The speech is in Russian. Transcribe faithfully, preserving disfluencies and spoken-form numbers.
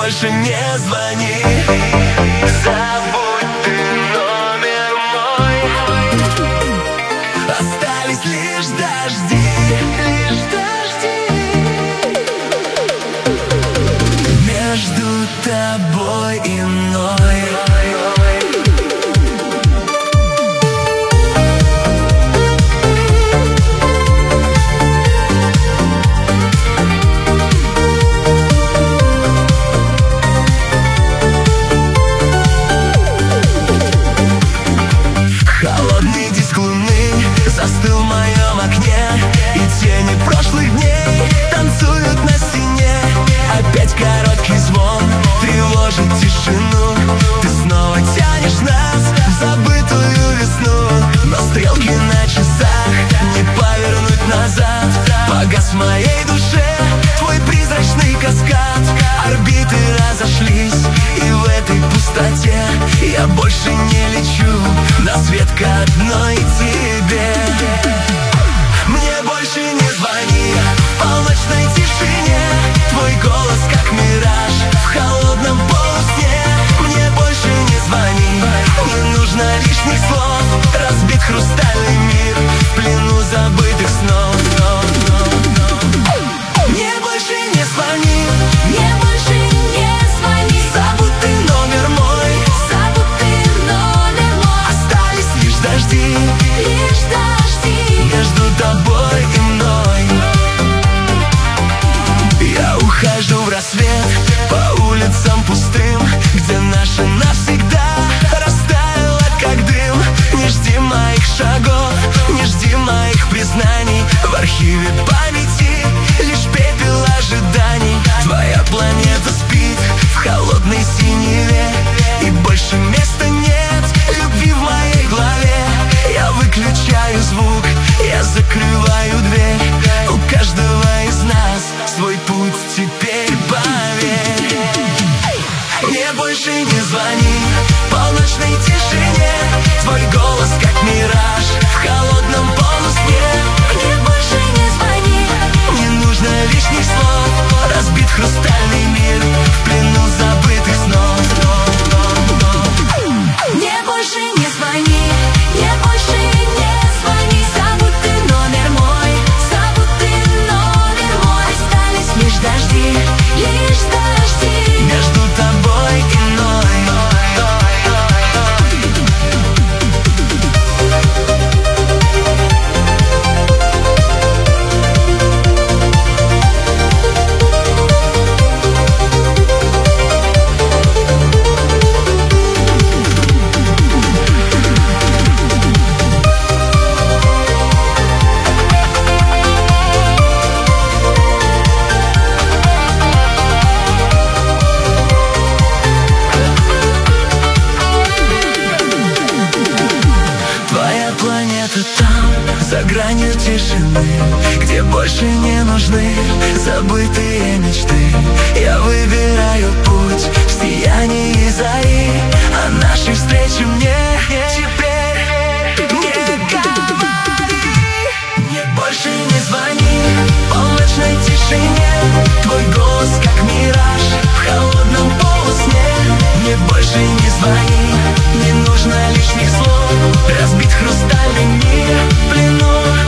больше не звони. Забудь ты номер мой. Остались лишь дожди, лишь дожди между тобой и мной. Холодный диск луны застыл в моем окне, и тени прошлых дней танцуют на стене. Опять короткий звон тревожит тишину. Ты снова тянешь нас в забытую весну, но стрелки на часах не повернуть назад. Погас в моей душе твой призрачный каскад. Орбиты разошлись, и в этой пустоте я больше не лечу на свет к одной тебе. Мне больше не звони в полночной тишине. Твой голос как мираж в холодном полусне. Мне больше не звони, не нужно лишних слов. Разбит хрустальный мир в плену забытых снов. Мне больше не звони, Мне больше не звони. забудь ты номер мой. Забудь ты номер мой. Остались лишь дожди Лишь дожди между тобой и мной. Я ухожу в рассвет по улицам пустым, где наше навсегда растаяло как дым. Не жди моих шагов, не жди моих признаний. В архиве памяти лишь пепел ожиданий. Твоя планета спит в холодной синеве, и больше места нет любви в моей голове. Я выключаю звук, я закрываю дверь. У каждого из нас свой путь теперь, поверь. Мне больше не звони в полночной тишине. Твой голос как мираж в холодном полусне. Мне больше не звони. Не нужно лишних слов. Разбит хрустальный мир в плену забытых снов. Мне больше не звони. Мне больше не звони. Забудь ты номер мой. Забудь ты номер мой. Остались лишь дожди, лишь дожди Между тобой и мной. Твоя планета там, за гранью тишины, где больше не нужны забытые мечты. Я выбираю путь в сиянии зари, а нашей встрече мне теперь не говори. Мне больше не звони в полночной тишине. Твой голос как мираж в холодном полусне. Мне больше не звони, не нужно лишних слов. Разбит хрустальный мир в плену